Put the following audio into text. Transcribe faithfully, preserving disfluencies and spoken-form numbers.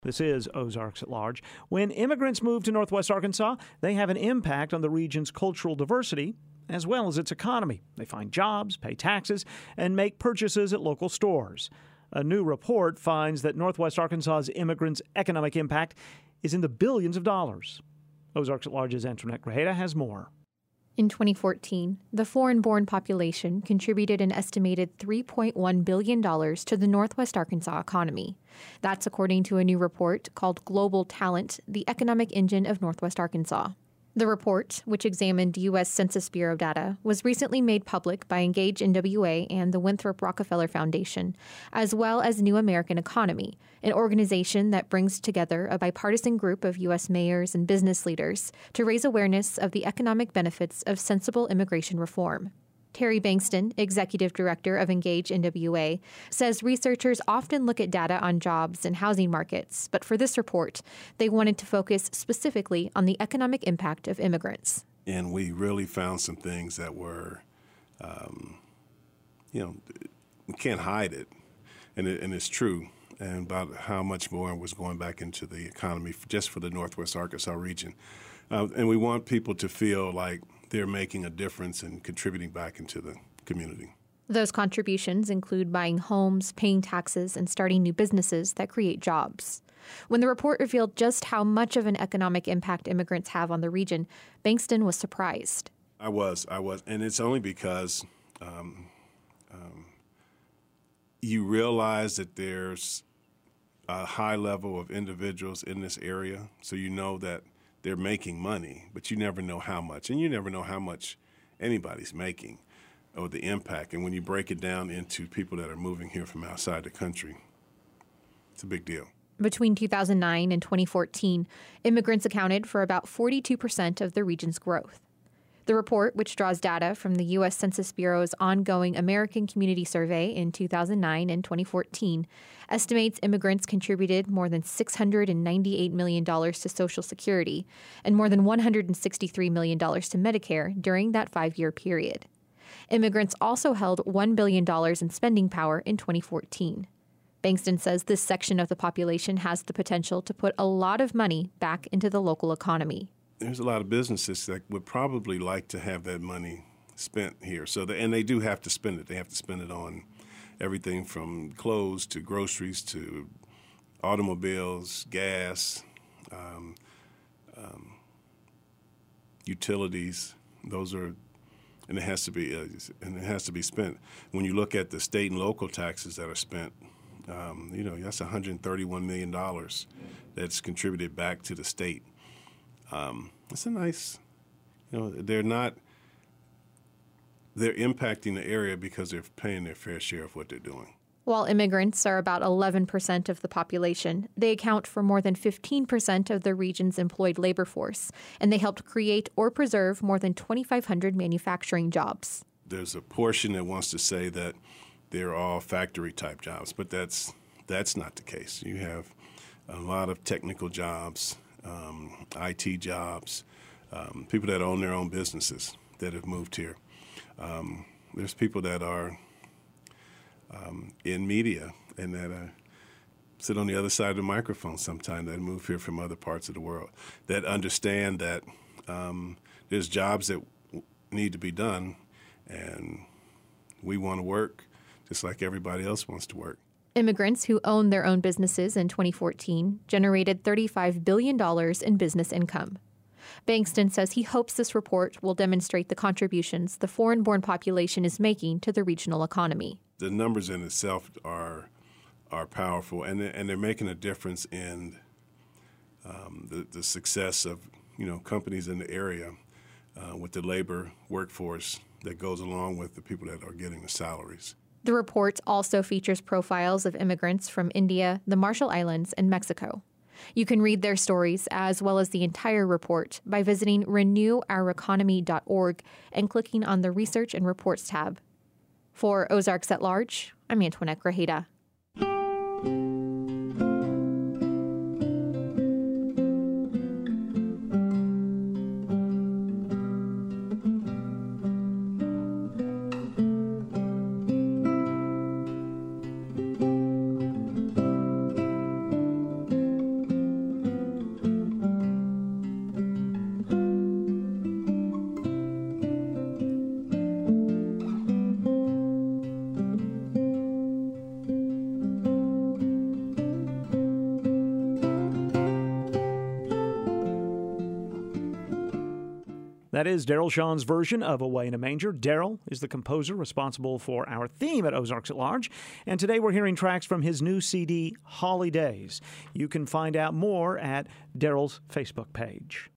This is Ozarks at Large. When immigrants move to Northwest Arkansas, they have an impact on the region's cultural diversity as well as its economy. They find jobs, pay taxes, and make purchases at local stores. A new report finds that Northwest Arkansas's immigrants' economic impact is in the billions of dollars. Ozarks at Large's Antoinette Grajeda has more. In twenty fourteen, the foreign-born population contributed an estimated three point one billion dollars to the Northwest Arkansas economy. That's according to a new report called Global Talent, the Economic Engine of Northwest Arkansas. The report, which examined U S Census Bureau data, was recently made public by Engage N W A and the Winthrop Rockefeller Foundation, as well as New American Economy, an organization that brings together a bipartisan group of U S mayors and business leaders to raise awareness of the economic benefits of sensible immigration reform. Terry Bankston, executive director of Engage N W A, says researchers often look at data on jobs and housing markets, but for this report, they wanted to focus specifically on the economic impact of immigrants. And we really found some things that were, um, you know, we can't hide it, and, it, and it's true, and about how much more was going back into the economy just for the Northwest Arkansas region. Uh, and we want people to feel like they're making a difference and contributing back into the community. Those contributions include buying homes, paying taxes, and starting new businesses that create jobs. When the report revealed just how much of an economic impact immigrants have on the region, Bankston was surprised. I was, I was, and it's only because um, um, you realize that there's a high level of individuals in this area, so you know that they're making money, but you never know how much. And you never know how much anybody's making or the impact. And when you break it down into people that are moving here from outside the country, it's a big deal. Between two thousand nine and twenty fourteen, immigrants accounted for about forty-two percent of the region's growth. The report, which draws data from the U S Census Bureau's ongoing American Community Survey in two thousand nine and twenty fourteen, estimates immigrants contributed more than six hundred ninety-eight million dollars to Social Security and more than one hundred sixty-three million dollars to Medicare during that five-year period. Immigrants also held one billion dollars in spending power in twenty fourteen. Bankston says this section of the population has the potential to put a lot of money back into the local economy. There's a lot of businesses that would probably like to have that money spent here. So, the, and they do have to spend it. They have to spend it on everything from clothes to groceries to automobiles, gas, um, um, utilities. Those are, and it has to be, uh, and it has to be spent. When you look at the state and local taxes that are spent, um, you know, that's one hundred thirty-one million dollars that's contributed back to the state. Um, it's a nice, you know, they're not, they're impacting the area because they're paying their fair share of what they're doing. While immigrants are about eleven percent of the population, they account for more than fifteen percent of the region's employed labor force, and they helped create or preserve more than twenty-five hundred manufacturing jobs. There's a portion that wants to say that they're all factory-type jobs, but that's that's not the case. You have a lot of technical jobs, um, I T jobs, um, people that own their own businesses that have moved here. Um, there's people that are um, in media and that uh, sit on the other side of the microphone sometimes that move here from other parts of the world, that understand that um, there's jobs that w- need to be done, and we want to work just like everybody else wants to work. Immigrants who own their own businesses in twenty fourteen generated thirty-five billion dollars in business income. Bankston says he hopes this report will demonstrate the contributions the foreign-born population is making to the regional economy. The numbers in itself are are powerful, and they're, and they're making a difference in um, the, the success of you know companies in the area uh, with the labor workforce that goes along with the people that are getting the salaries. The report also features profiles of immigrants from India, the Marshall Islands, and Mexico. You can read their stories as well as the entire report by visiting renew our economy dot org and clicking on the Research and Reports tab. For Ozarks at Large, I'm Antoinette Grajeda. That is Daryl Shawn's version of Away in a Manger. Daryl is the composer responsible for our theme at Ozarks at Large, and today we're hearing tracks from his new C D, Holly Days. You can find out more at Daryl's Facebook page.